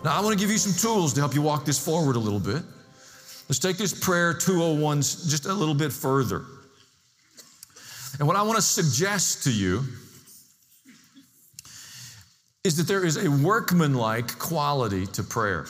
Now, I want to give you some tools to help you walk this forward a little bit. Let's take this prayer 201 just a little bit further. And what I want to suggest to you is that there is a workmanlike quality to prayer.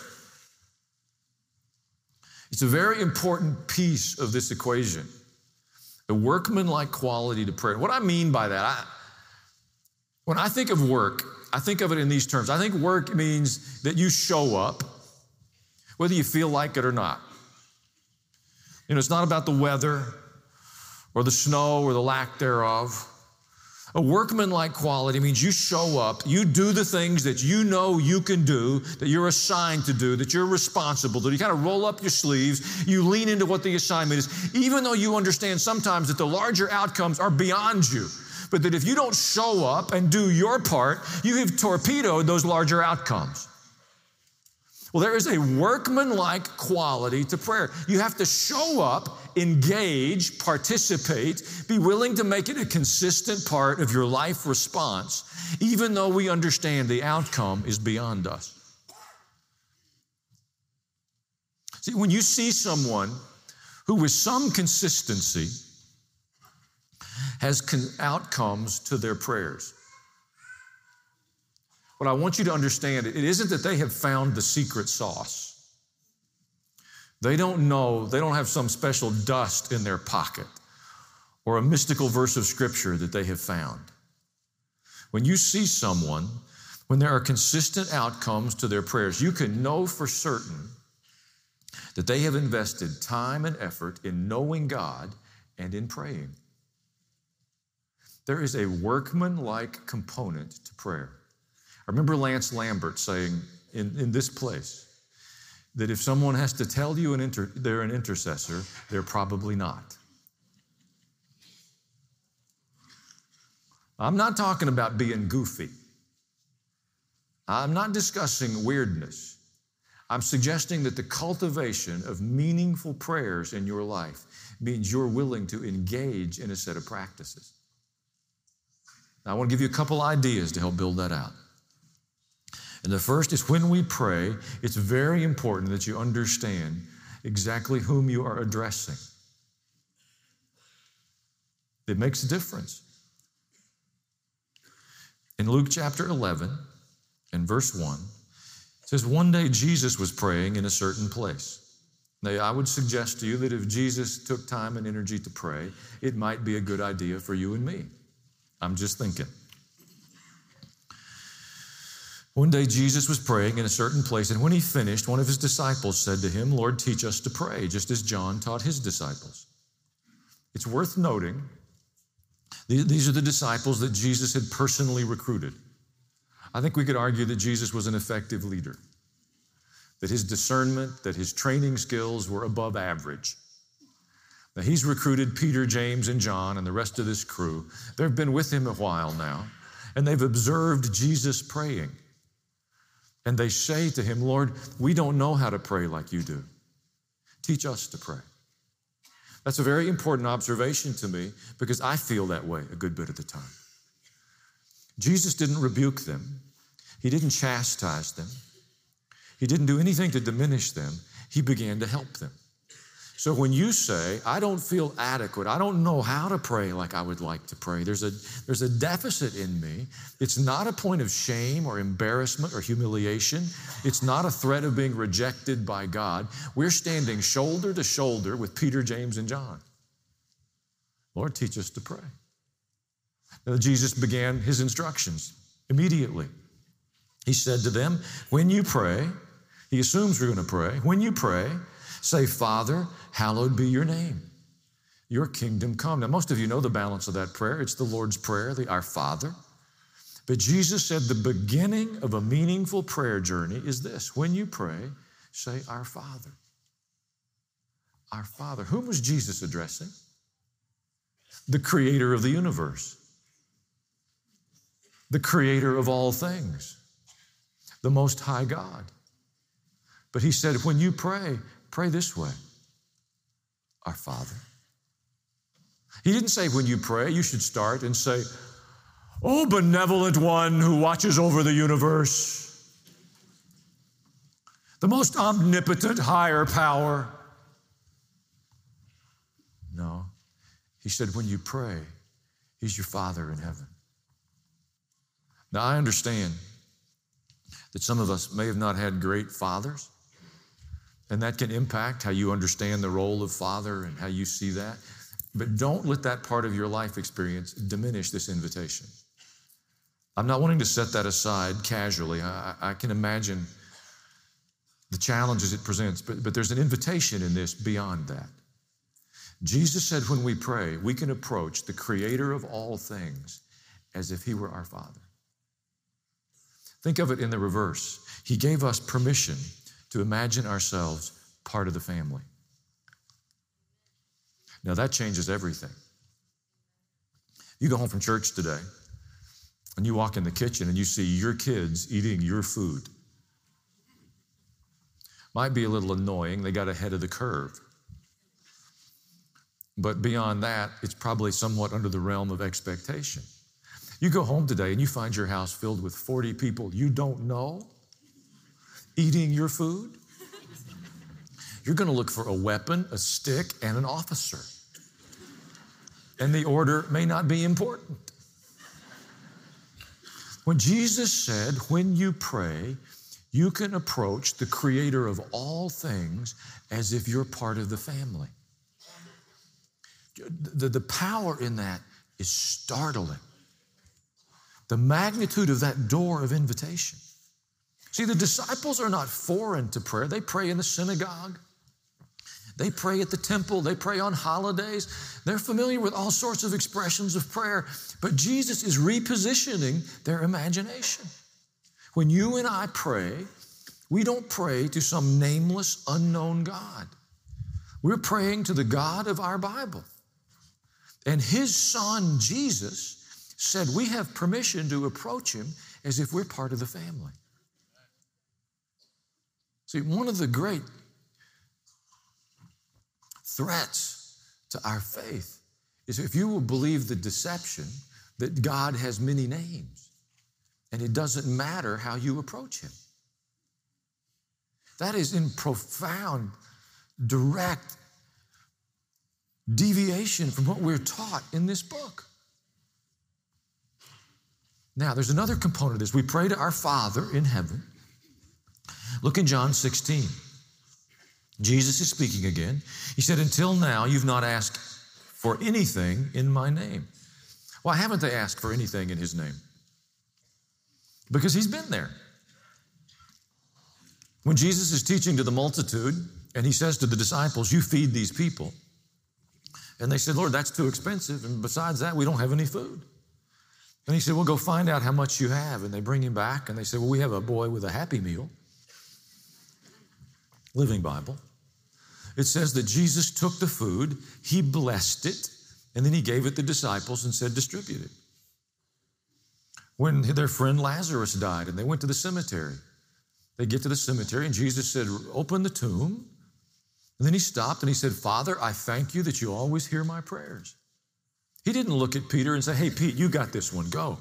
It's a very important piece of this equation, a workmanlike quality to prayer. What I mean by that, when I think of work, I think of it in these terms. I think work means that you show up, whether you feel like it or not. It's not about the weather or the snow or the lack thereof. A workmanlike quality means you show up, you do the things that you know you can do, that you're assigned to do, that you're responsible to. You kind of roll up your sleeves, you lean into what the assignment is, even though you understand sometimes that the larger outcomes are beyond you. But that if you don't show up and do your part, you have torpedoed those larger outcomes. Well, there is a workmanlike quality to prayer. You have to show up, engage, participate, be willing to make it a consistent part of your life response, even though we understand the outcome is beyond us. See, when you see someone who with some consistency has outcomes to their prayers, what I want you to understand, it isn't that they have found the secret sauce. They don't know, they don't have some special dust in their pocket or a mystical verse of Scripture that they have found. When you see someone, when there are consistent outcomes to their prayers, you can know for certain that they have invested time and effort in knowing God and in praying. There is a workman-like component to prayer. I remember Lance Lambert saying in this place that if someone has to tell you they're an intercessor, they're probably not. I'm not talking about being goofy. I'm not discussing weirdness. I'm suggesting that the cultivation of meaningful prayers in your life means you're willing to engage in a set of practices. Now, I want to give you a couple ideas to help build that out. And the first is when we pray, it's very important that you understand exactly whom you are addressing. It makes a difference. In Luke chapter 11 and verse 1, it says, one day Jesus was praying in a certain place. Now, I would suggest to you that if Jesus took time and energy to pray, it might be a good idea for you and me. I'm just thinking. One day Jesus was praying in a certain place, and when he finished, one of his disciples said to him, Lord, teach us to pray, just as John taught his disciples. It's worth noting, these are the disciples that Jesus had personally recruited. I think we could argue that Jesus was an effective leader, that his discernment, that his training skills were above average. Now, he's recruited Peter, James, and John, and the rest of this crew. They've been with him a while now, and they've observed Jesus praying. And they say to him, Lord, we don't know how to pray like you do. Teach us to pray. That's a very important observation to me because I feel that way a good bit of the time. Jesus didn't rebuke them. He didn't chastise them. He didn't do anything to diminish them. He began to help them. So when you say, I don't feel adequate, I don't know how to pray like I would like to pray, there's a deficit in me. It's not a point of shame or embarrassment or humiliation. It's not a threat of being rejected by God. We're standing shoulder to shoulder with Peter, James, and John. Lord, teach us to pray. Now, Jesus began his instructions immediately. He said to them, when you pray, he assumes we're going to pray, when you pray, say, Father, hallowed be your name. Your kingdom come. Now, most of you know the balance of that prayer. It's the Lord's Prayer, the Our Father. But Jesus said the beginning of a meaningful prayer journey is this. When you pray, say, Our Father. Our Father. Whom was Jesus addressing? The creator of the universe. The creator of all things. The Most High God. But he said, when you pray, pray this way, Our Father. He didn't say when you pray, you should start and say, Oh, benevolent one who watches over the universe. the most omnipotent higher power. No. He said, when you pray, He's your Father in heaven. Now, I understand that some of us may have not had great fathers, and that can impact how you understand the role of father and how you see that. But don't let that part of your life experience diminish this invitation. I'm not wanting to set that aside casually. I can imagine the challenges it presents, but there's an invitation in this beyond that. Jesus said when we pray, we can approach the Creator of all things as if He were our Father. Think of it in the reverse. He gave us permission to imagine ourselves part of the family. Now that changes everything. You go home from church today and you walk in the kitchen and you see your kids eating your food. Might be a little annoying, they got ahead of the curve. But beyond that, it's probably somewhat under the realm of expectation. You go home today and you find your house filled with 40 people you don't know eating your food. You're going to look for a weapon, a stick, and an officer. And the order may not be important. When Jesus said, when you pray, you can approach the Creator of all things as if you're part of the family. The power in that is startling. The magnitude of that door of invitation. See, the disciples are not foreign to prayer. They pray in the synagogue. They pray at the temple. They pray on holidays. They're familiar with all sorts of expressions of prayer. But Jesus is repositioning their imagination. When you and I pray, we don't pray to some nameless, unknown God. We're praying to the God of our Bible. And His Son, Jesus, said we have permission to approach Him as if we're part of the family. See, one of the great threats to our faith is if you will believe the deception that God has many names and it doesn't matter how you approach Him. That is in profound, direct deviation from what we're taught in this book. Now, there's another component as we pray to our Father in heaven. Look in John 16. Jesus is speaking again. He said, until now, you've not asked for anything in my name. Why haven't they asked for anything in His name? Because He's been there. When Jesus is teaching to the multitude, and He says to the disciples, you feed these people. And they said, Lord, that's too expensive. And besides that, we don't have any food. And He said, well, go find out how much you have. And they bring Him back, and they say, well, we have a boy with a Happy Meal. Living Bible. It says that Jesus took the food, He blessed it, and then He gave it to the disciples and said, distribute it. When their friend Lazarus died and they went to the cemetery, they get to the cemetery and Jesus said, open the tomb. And then He stopped and He said, Father, I thank you that you always hear my prayers. He didn't look at Peter and say, hey, Pete, you got this one, go.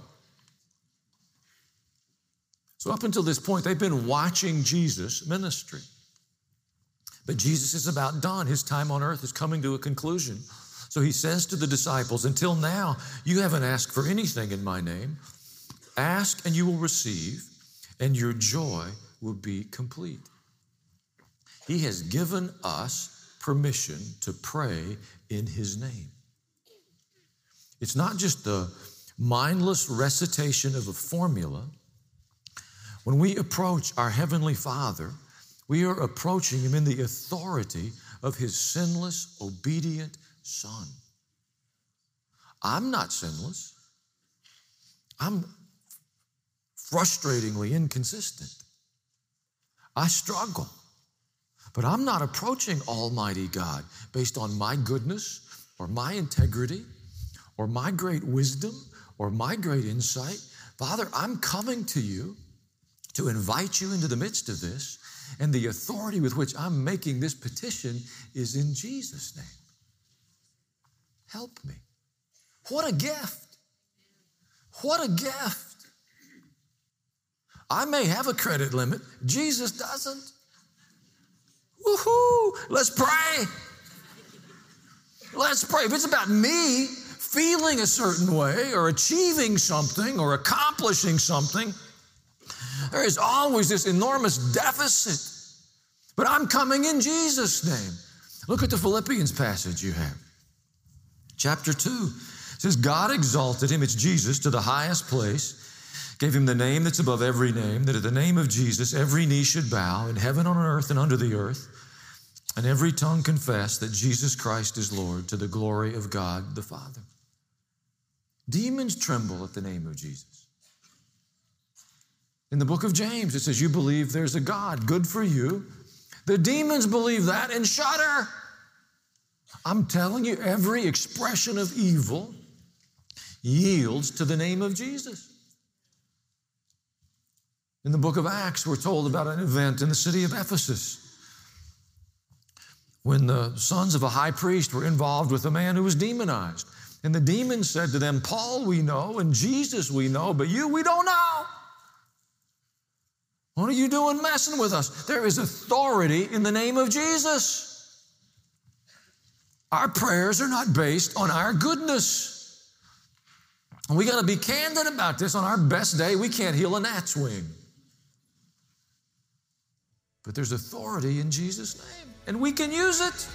So up until this point, they've been watching Jesus' ministry. But Jesus is about done. His time on earth is coming to a conclusion. So He says to the disciples, until now, you haven't asked for anything in my name. Ask and you will receive, and your joy will be complete. He has given us permission to pray in His name. It's not just the mindless recitation of a formula. When we approach our Heavenly Father, we are approaching Him in the authority of His sinless, obedient Son. I'm not sinless. I'm frustratingly inconsistent. I struggle. But I'm not approaching Almighty God based on my goodness or my integrity or my great wisdom or my great insight. Father, I'm coming to you to invite you into the midst of this. And the authority with which I'm making this petition is in Jesus' name. Help me. What a gift. What a gift. I may have a credit limit. Jesus doesn't. Woohoo! Let's pray. Let's pray. If it's about me feeling a certain way or achieving something or accomplishing something, there is always this enormous deficit. But I'm coming in Jesus' name. Look at the Philippians passage you have. Chapter 2. It says, God exalted him, it's Jesus, to the highest place, gave him the name that's above every name, that at the name of Jesus every knee should bow in heaven, on earth, and under the earth, and every tongue confess that Jesus Christ is Lord, to the glory of God the Father. Demons tremble at the name of Jesus. In the book of James, it says, you believe there's a God. Good for you. The demons believe that and shudder. I'm telling you, every expression of evil yields to the name of Jesus. In the book of Acts, we're told about an event in the city of Ephesus when the sons of a high priest were involved with a man who was demonized. And the demons said to them, Paul we know and Jesus we know, but you we don't know. What are you doing messing with us? There is authority in the name of Jesus. Our prayers are not based on our goodness. And we got to be candid about this. On our best day, we can't heal a gnat's wing. But there's authority in Jesus' name, and we can use it.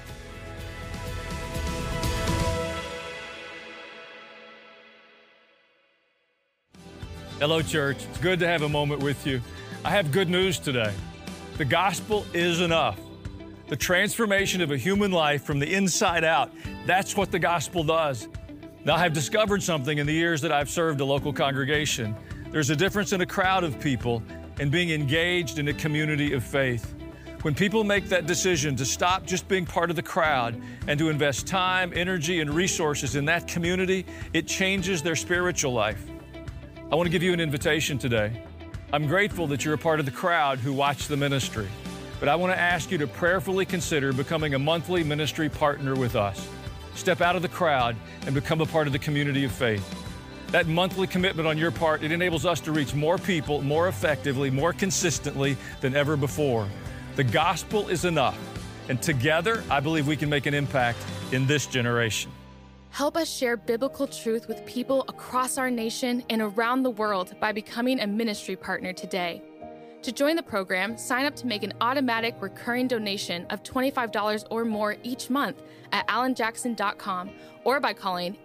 Hello, church. It's good to have a moment with you. I have good news today. The gospel is enough. The transformation of a human life from the inside out, that's what the gospel does. Now, I have discovered something in the years that I've served a local congregation. There's a difference in a crowd of people and being engaged in a community of faith. When people make that decision to stop just being part of the crowd and to invest time, energy, and resources in that community, it changes their spiritual life. I want to give you an invitation today. I'm grateful that you're a part of the crowd who watch the ministry, but I want to ask you to prayerfully consider becoming a monthly ministry partner with us. Step out of the crowd and become a part of the community of faith. That monthly commitment on your part, it enables us to reach more people more effectively, more consistently than ever before. The gospel is enough, and together, I believe we can make an impact in this generation. Help us share biblical truth with people across our nation and around the world by becoming a ministry partner today. To join the program, sign up to make an automatic recurring donation of $25 or more each month at alanjackson.com or by calling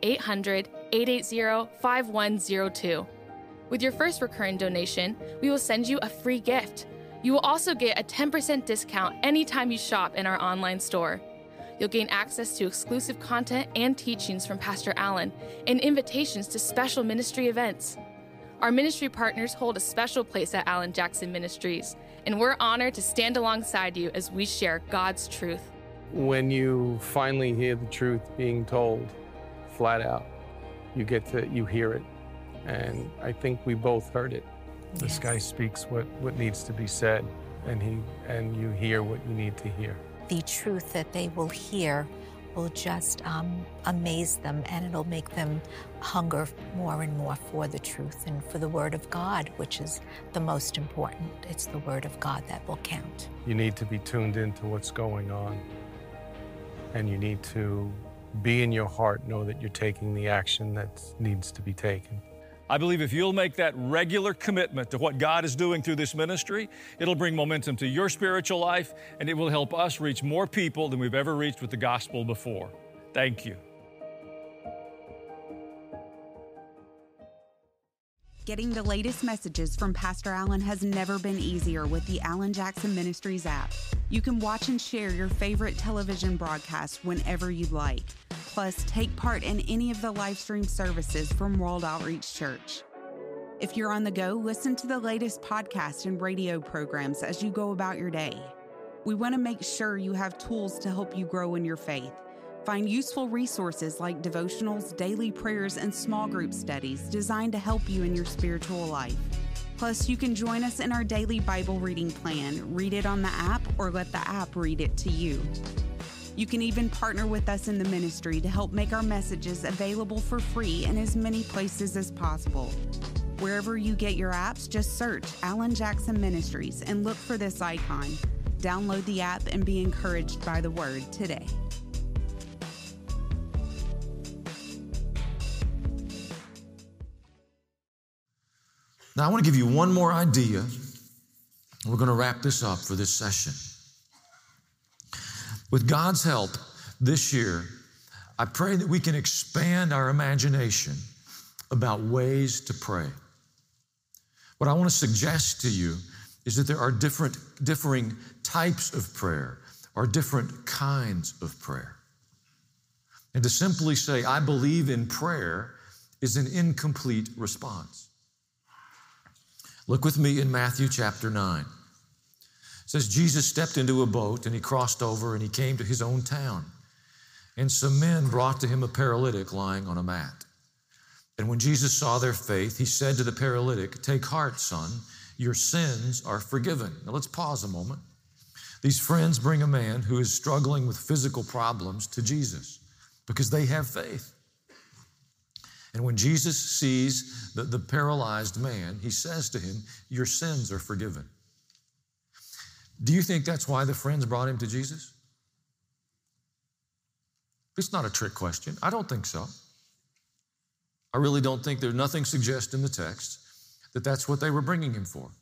800-880-5102. With your first recurring donation, we will send you a free gift. You will also get a 10% discount anytime you shop in our online store. You'll gain access to exclusive content and teachings from Pastor Allen and invitations to special ministry events. Our ministry partners hold a special place at Allen Jackson Ministries, and we're honored to stand alongside you as we share God's truth. When you finally hear the truth being told flat out, you hear it. And I think we both heard it. This guy speaks what needs to be said, and you hear what you need to hear. The truth that they will hear will just amaze them, and it'll make them hunger more and more for the truth and for the Word of God, which is the most important. It's the Word of God that will count. You need to be tuned into what's going on, and you need to be in your heart, know that you're taking the action that needs to be taken. I believe if you'll make that regular commitment to what God is doing through this ministry, it'll bring momentum to your spiritual life, and it will help us reach more people than we've ever reached with the gospel before. Thank you. Getting the latest messages from Pastor Allen has never been easier with the Allen Jackson Ministries app. You can watch and share your favorite television broadcast whenever you'd like. Plus, take part in any of the live stream services from World Outreach Church. If you're on the go, listen to the latest podcast and radio programs as you go about your day. We want to make sure you have tools to help you grow in your faith. Find useful resources like devotionals, daily prayers, and small group studies designed to help you in your spiritual life. Plus, you can join us in our daily Bible reading plan. Read it on the app or let the app read it to you. You can even partner with us in the ministry to help make our messages available for free in as many places as possible. Wherever you get your apps, just search Allen Jackson Ministries and look for this icon. Download the app and be encouraged by the word today. Now, I want to give you one more idea. We're going to wrap this up for this session. With God's help this year, I pray that we can expand our imagination about ways to pray. What I want to suggest to you is that there are differing types of prayer or different kinds of prayer. And to simply say, I believe in prayer, is an incomplete response. Look with me in Matthew chapter 9. It says, Jesus stepped into a boat and he crossed over and he came to his own town. And some men brought to him a paralytic lying on a mat. And when Jesus saw their faith, he said to the paralytic, take heart, son, your sins are forgiven. Now let's pause a moment. These friends bring a man who is struggling with physical problems to Jesus because they have faith. And when Jesus sees the paralyzed man, he says to him, your sins are forgiven. Do you think that's why the friends brought him to Jesus? It's not a trick question. I don't think so. I really don't think there's nothing suggests in the text that that's what they were bringing him for.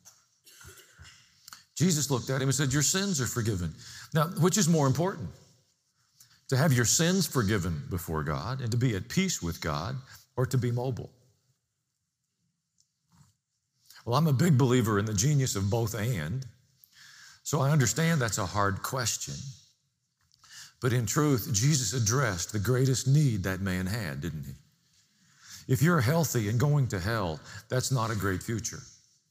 Jesus looked at him and said, your sins are forgiven. Now, which is more important? To have your sins forgiven before God and to be at peace with God, or to be mobile? Well, I'm a big believer in the genius of both and, so I understand that's a hard question. But in truth, Jesus addressed the greatest need that man had, didn't he? If you're healthy and going to hell, that's not a great future.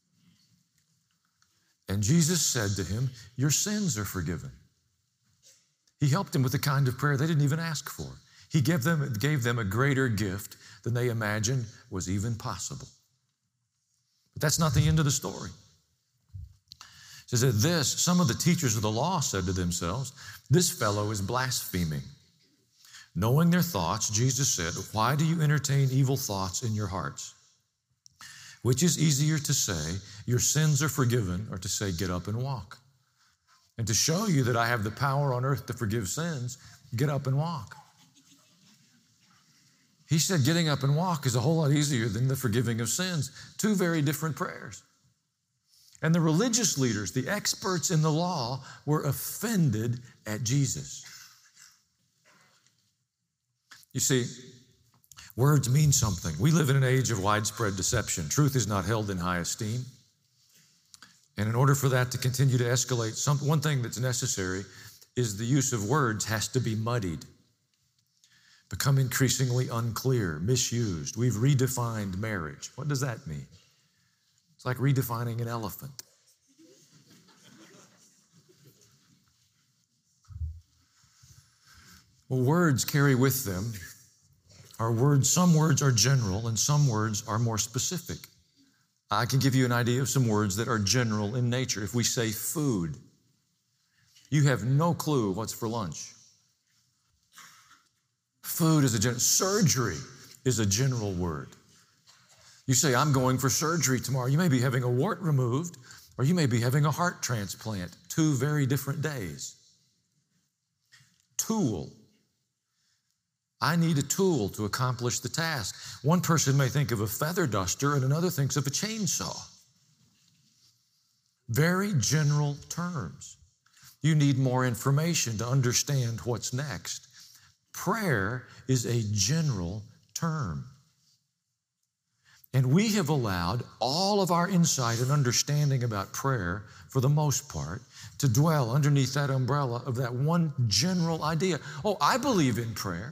And Jesus said to him, your sins are forgiven. He helped him with the kind of prayer they didn't even ask for. He gave them a greater gift than they imagined was even possible. But that's not the end of the story. It says, at this, some of the teachers of the law said to themselves, this fellow is blaspheming. Knowing their thoughts, Jesus said, why do you entertain evil thoughts in your hearts? Which is easier to say, your sins are forgiven, or to say, get up and walk? And to show you that I have the power on earth to forgive sins, get up and walk. He said getting up and walk is a whole lot easier than the forgiving of sins. Two very different prayers. And the religious leaders, the experts in the law, were offended at Jesus. You see, words mean something. We live in an age of widespread deception. Truth is not held in high esteem. And in order for that to continue to escalate, one thing that's necessary is the use of words has to be muddied, become increasingly unclear, misused. We've redefined marriage. What does that mean? It's like redefining an elephant. Well, words carry with them some words are general and some words are more specific. I can give you an idea of some words that are general in nature. If we say food, you have no clue what's for lunch. Food is a general. Surgery is a general word. You say, I'm going for surgery tomorrow. You may be having a wart removed, or you may be having a heart transplant. Two very different days. Tool. I need a tool to accomplish the task. One person may think of a feather duster and another thinks of a chainsaw. Very general terms. You need more information to understand what's next. Prayer is a general term. And we have allowed all of our insight and understanding about prayer, for the most part, to dwell underneath that umbrella of that one general idea. Oh, I believe in prayer.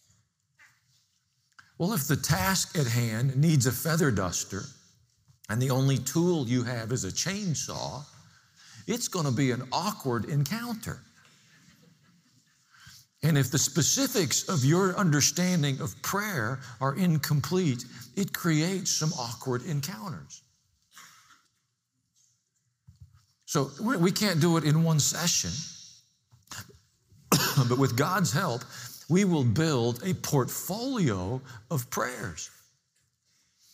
Well, if the task at hand needs a feather duster and the only tool you have is a chainsaw, it's going to be an awkward encounter. And if the specifics of your understanding of prayer are incomplete, it creates some awkward encounters. So we can't do it in one session, but with God's help, we will build a portfolio of prayers.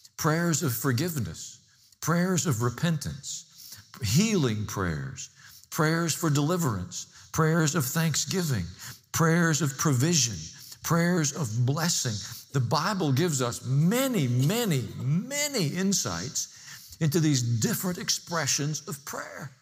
Prayers of forgiveness, prayers of repentance, healing prayers, prayers for deliverance, prayers of thanksgiving, prayers of provision, prayers of blessing. The Bible gives us many, many, many insights into these different expressions of prayer.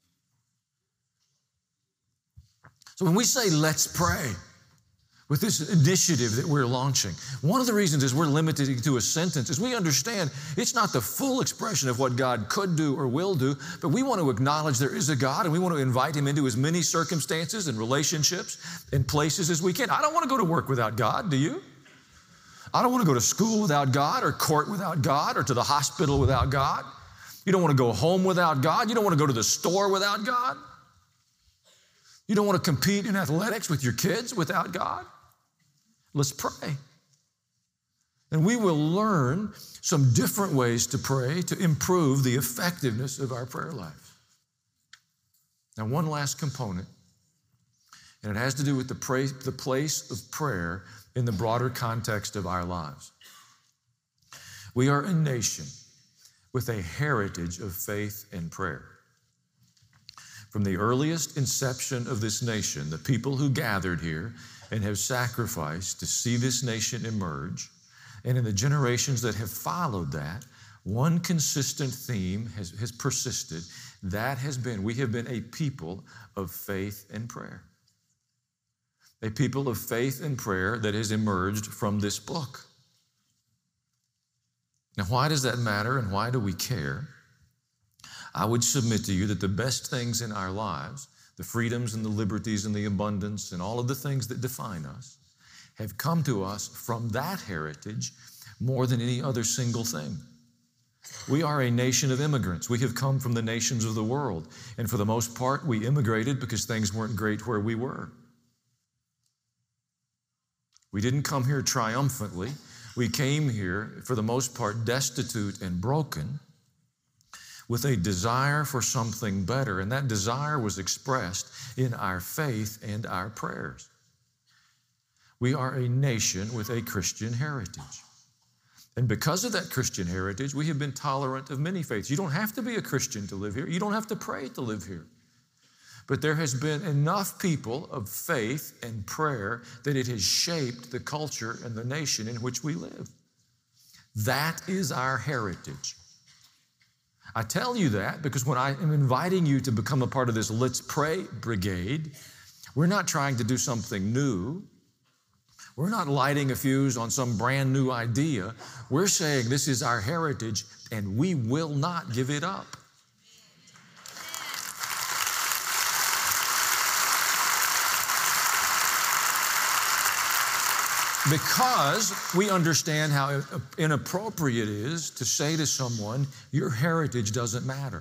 So when we say, let's pray, with this initiative that we're launching, one of the reasons is we're limited to a sentence is we understand it's not the full expression of what God could do or will do, but we want to acknowledge there is a God and we want to invite Him into as many circumstances and relationships and places as we can. I don't want to go to work without God, do you? I don't want to go to school without God or court without God or to the hospital without God. You don't want to go home without God. You don't want to go to the store without God. You don't want to compete in athletics with your kids without God. Let's pray. And we will learn some different ways to pray to improve the effectiveness of our prayer life. Now, one last component, and it has to do with the place of prayer in the broader context of our lives. We are a nation with a heritage of faith and prayer. From the earliest inception of this nation, the people who gathered here and have sacrificed to see this nation emerge, and in the generations that have followed that, one consistent theme has persisted. That has been, we have been a people of faith and prayer. A people of faith and prayer that has emerged from this book. Now, why does that matter and why do we care? I would submit to you that the best things in our lives, the freedoms and the liberties and the abundance and all of the things that define us, have come to us from that heritage more than any other single thing. We are a nation of immigrants. We have come from the nations of the world. And for the most part, we immigrated because things weren't great where we were. We didn't come here triumphantly. We came here, for the most part, destitute and broken, with a desire for something better. And that desire was expressed in our faith and our prayers. We are a nation with a Christian heritage. And because of that Christian heritage, we have been tolerant of many faiths. You don't have to be a Christian to live here. You don't have to pray to live here. But there has been enough people of faith and prayer that it has shaped the culture and the nation in which we live. That is our heritage. I tell you that because when I am inviting you to become a part of this Let's Pray brigade, we're not trying to do something new. We're not lighting a fuse on some brand new idea. We're saying this is our heritage and we will not give it up. Because we understand how inappropriate it is to say to someone, your heritage doesn't matter.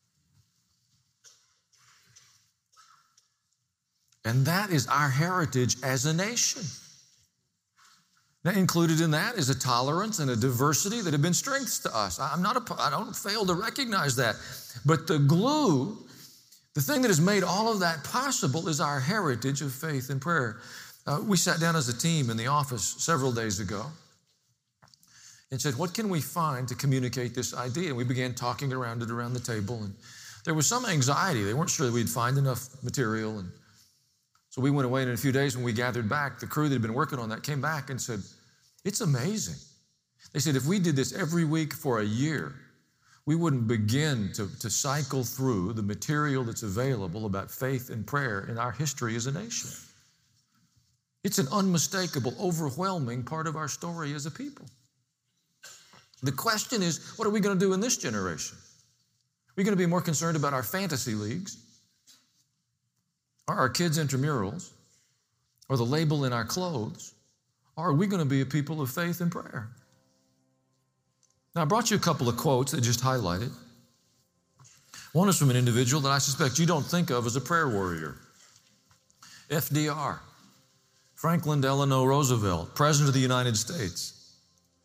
And that is our heritage as a nation. Now, included in that is a tolerance and a diversity that have been strengths to us. I don't fail to recognize that. But the glue, the thing that has made all of that possible is our heritage of faith and prayer. We sat down as a team in the office several days ago and said, what can we find to communicate this idea? And we began talking around it around the table. And there was some anxiety. They weren't sure that we'd find enough material. And so we went away, and in a few days when we gathered back, the crew that had been working on that came back and said, it's amazing. They said, if we did this every week for a year, we wouldn't begin to cycle through the material that's available about faith and prayer in our history as a nation. It's an unmistakable, overwhelming part of our story as a people. The question is, what are we going to do in this generation? Are we going to be more concerned about our fantasy leagues, or our kids' intramurals, or the label in our clothes? Or are we going to be a people of faith and prayer? Now, I brought you a couple of quotes that just highlight it. One is from an individual that I suspect you don't think of as a prayer warrior. FDR. Franklin Delano Roosevelt, President of the United States.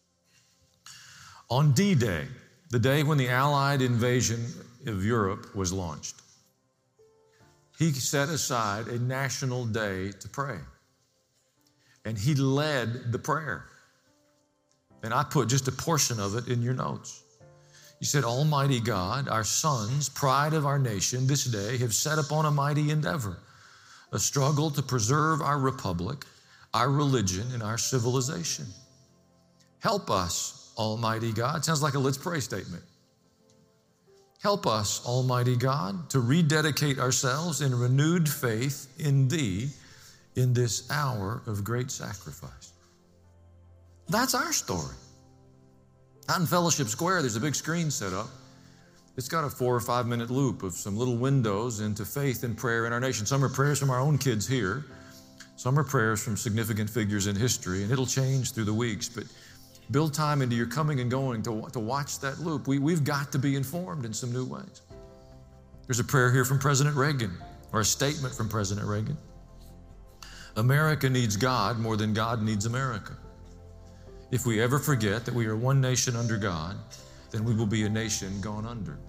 On D-Day, the day when the Allied invasion of Europe was launched, he set aside a national day to pray. And he led the prayer. And I put just a portion of it in your notes. You said, Almighty God, our sons, pride of our nation, this day have set upon a mighty endeavor, a struggle to preserve our republic, our religion, and our civilization. Help us, Almighty God. Sounds like a let's pray statement. Help us, Almighty God, to rededicate ourselves in renewed faith in Thee in this hour of great sacrifice. That's our story. Out in Fellowship Square, there's a big screen set up. It's got a 4 or 5 minute loop of some little windows into faith and prayer in our nation. Some are prayers from our own kids here. Some are prayers from significant figures in history, and it'll change through the weeks. But build time into your coming and going to watch that loop. We've got to be informed in some new ways. There's a prayer here from President Reagan, or a statement from President Reagan. America needs God more than God needs America. If we ever forget that we are one nation under God, then we will be a nation gone under.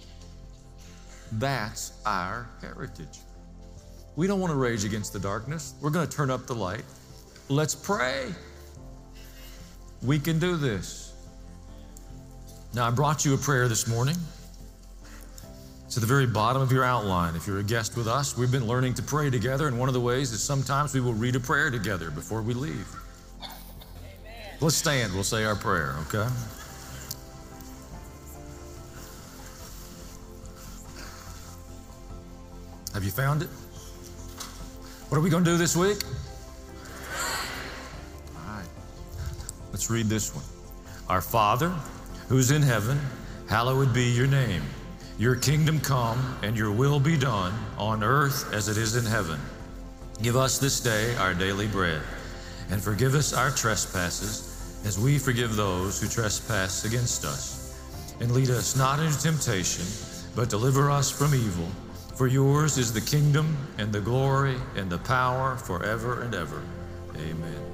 That's our heritage. We don't want to rage against the darkness. We're going to turn up the light. Let's pray. We can do this. Now, I brought you a prayer this morning. It's at the very bottom of your outline. If you're a guest with us, we've been learning to pray together, and one of the ways is sometimes we will read a prayer together before we leave. Let's stand. We'll say our prayer, okay? Have you found it? What are we going to do this week? All right. Let's read this one. Our Father, who's in heaven, hallowed be your name. Your kingdom come and your will be done on earth as it is in heaven. Give us this day our daily bread, and forgive us our trespasses as we forgive those who trespass against us. And lead us not into temptation, but deliver us from evil. For yours is the kingdom and the glory and the power forever and ever. Amen.